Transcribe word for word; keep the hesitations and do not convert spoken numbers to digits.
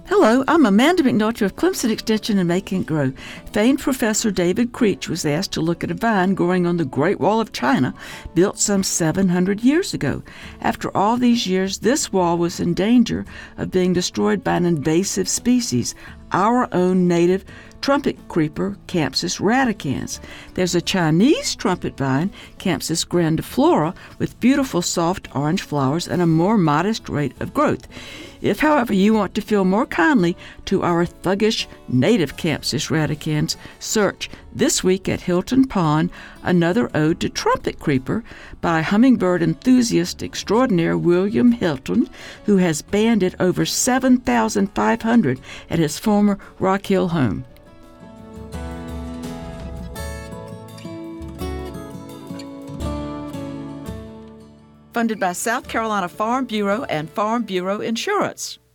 Hello, I'm Amanda McNulty of Clemson Extension and Making It Grow. Famed Professor David Creech was asked to look at a vine growing on the Great Wall of China, built some seven hundred years ago. After all these years, this wall was in danger of being destroyed by an invasive species, our own native trumpet creeper, Campsis radicans. There's a Chinese trumpet vine, Campsis grandiflora, with beautiful soft orange flowers and a more modest rate of growth. If, however, you want to feel more kindly to our thuggish native Campsis radicans, search this week at Hilton Pond, Another Ode to Trumpet Creeper by hummingbird enthusiast extraordinaire William Hilton, who has banded over seven thousand five hundred at his former Rock Hill home. Funded by South Carolina Farm Bureau and Farm Bureau Insurance.